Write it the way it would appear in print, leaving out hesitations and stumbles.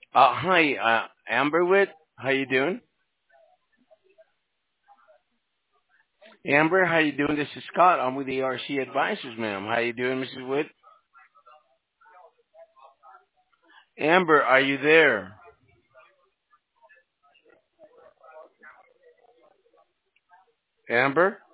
Hi, Amber Witt. How you doing? Amber, how you doing? This is Scott. I'm with the RC Advisors, ma'am. How you doing, Mrs. Witt? Amber, are you there? Amber?